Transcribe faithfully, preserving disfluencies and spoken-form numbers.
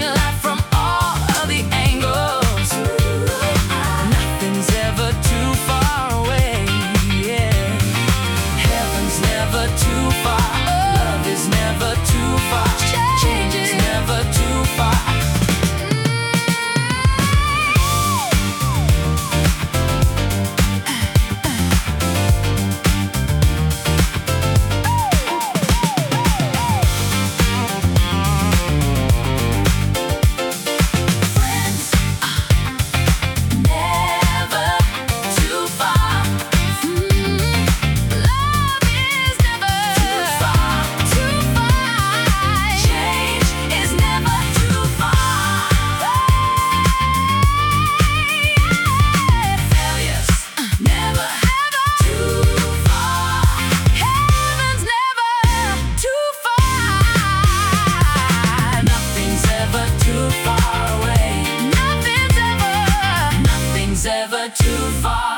your life from all of the angles. Nothing's ever too far away, yeah. Heaven's never too far. Love is never too far. Change is never too far. Ever too far.